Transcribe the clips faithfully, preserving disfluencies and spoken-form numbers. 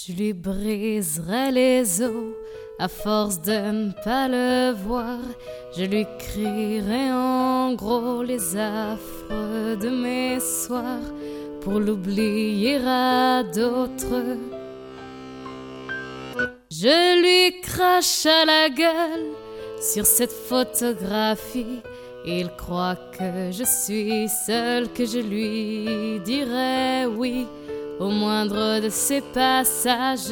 Je lui briserai les os à force de ne pas le voir. Je lui crierai en gros les affres de mes soirs pour l'oublier à d'autres. Je lui crache à la gueule sur cette photographie. Il croit que je suis seule, que je lui dirai oui au moindre de ses passages.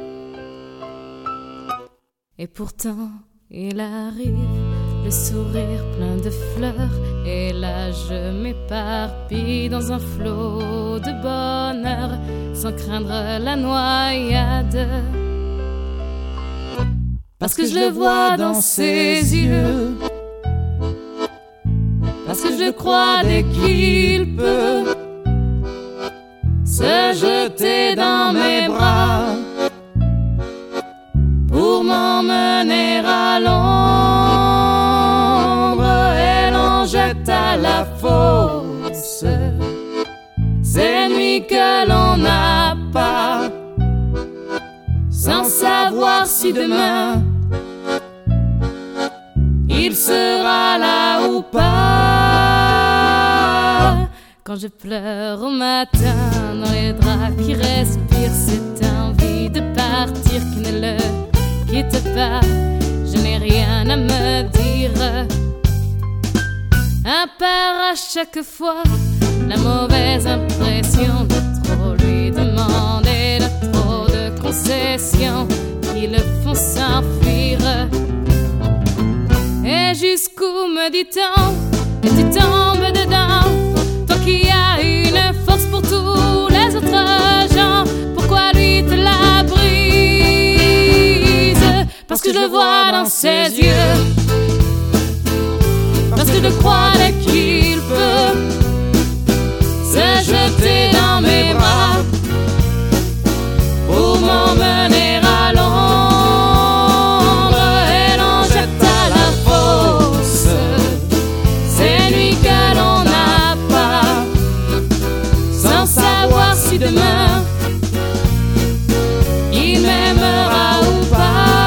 Et pourtant, il arrive, le sourire plein de fleurs, et là je m'éparpille dans un flot de bonheur, sans craindre la noyade. Parce que je le vois dans ses yeux, parce que je le crois dès qu'il peut se jeter dans mes bras pour m'emmener à l'ombre, et l'on jette à la fosse ces nuits que l'on n'a pas, sans savoir si demain il sera là ou pas. Quand je pleure au matin dans les draps qui respirent cette envie de partir qui ne le quitte pas, je n'ai rien à me dire, à part à chaque fois la mauvaise impression de trop lui demander, de trop de concessions qui le font s'enfuir. Et jusqu'où, me dit-on, et tu tombes dedans, toi qui as une force pour tous les autres gens, pourquoi lui te la brise? Parce que je le vois dans ses yeux, parce que je le crois dès qu'il peut se jeter dans mes bras pour m'emmener à l'ombre, et l'on jette à la fosse ces nuits que l'on n'a pas, sans savoir si demain il m'aimera ou pas.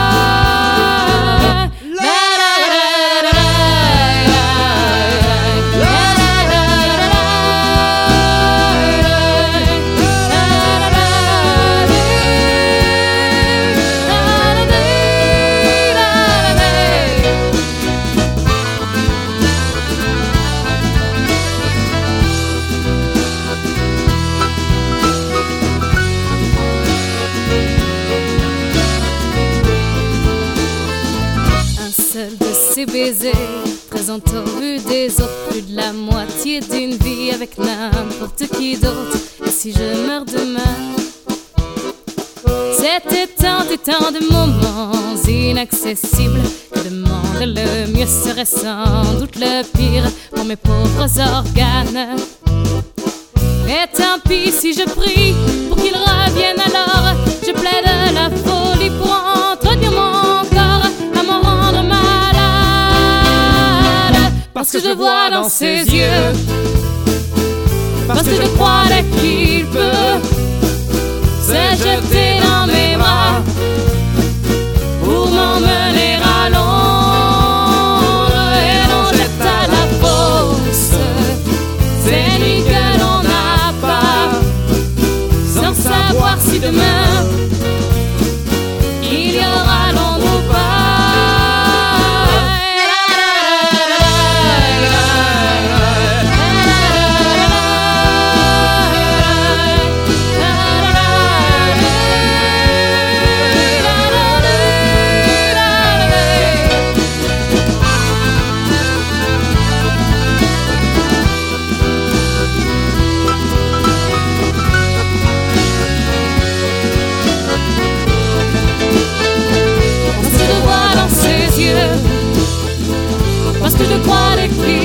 Ces baisers présente au vu des autres plus de la moitié d'une vie avec n'importe qui d'autre. Et si je meurs demain, c'était tant et tant de moments inaccessibles que le monde le mieux serait sans doute le pire pour mes pauvres organes. Et tant pis si je prie pour qu'il revienne, alors je plaide la folie pour entretenir mon corps, à m'en rendre malade. Parce que je le vois dans ses yeux, parce que je crois dès qu'il peut se jeter dans mes bras pour m'emmener à l'ombre, et l'on jette à la fosse ces nuits que l'on n'a pas, sans savoir si demain il y aura l'ombre ou pas. Parce que je crois dès qu'il